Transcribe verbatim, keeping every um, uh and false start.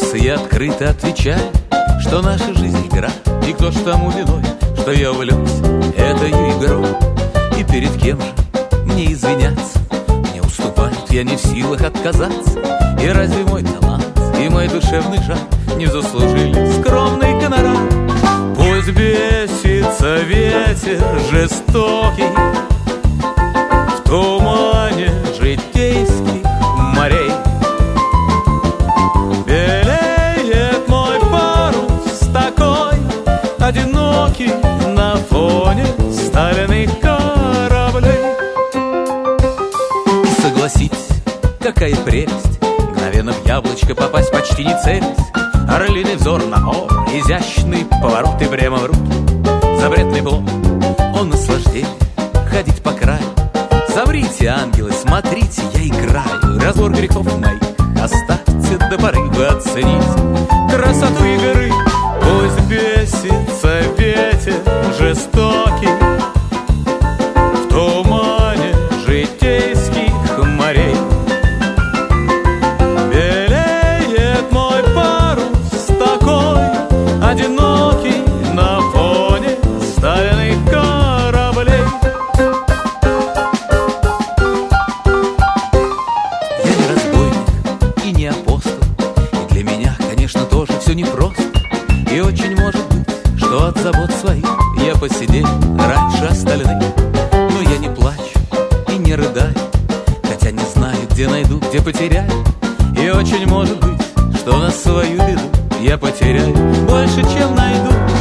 сердце я открыто отвечаю, что наша жизнь игра, и кто ж тому виной, что я увлекся этой игрой. И перед кем же мне извиняться? Мне уступают, я не в силах отказаться. И разве мой талант и мой душевный жар не заслужили скромный гонорар? Пусть бесится ветер жестокий в тумане житейских морей. Белеет мой парус такой одинокий на фоне стальных кораблей. И согласитесь, какая прелесть мгновенно в яблочко попасть, почти не целясь. Орлиный взор на ор, изящный поворот и прямо в руки. Запретный плод, он наслаждение, ходить по краю. Замрите, ангелы, смотрите, я играю. Разбор грехов моих оставьте до поры, вы оцените красоту игры. Пусть бесится ветер жестокий в тумане житейских морей. Белеет мой парус такой одинокий на фоне стальных кораблей. Я не разбойник и не апостол, и для меня, конечно, тоже все непросто. И очень может быть, что от забот своих я посидел раньше остальных. Но я не плачу и не рыдаю, хотя не знаю, где найду, где потеряю. И очень может быть, что на свою беду я потеряю больше, чем найду.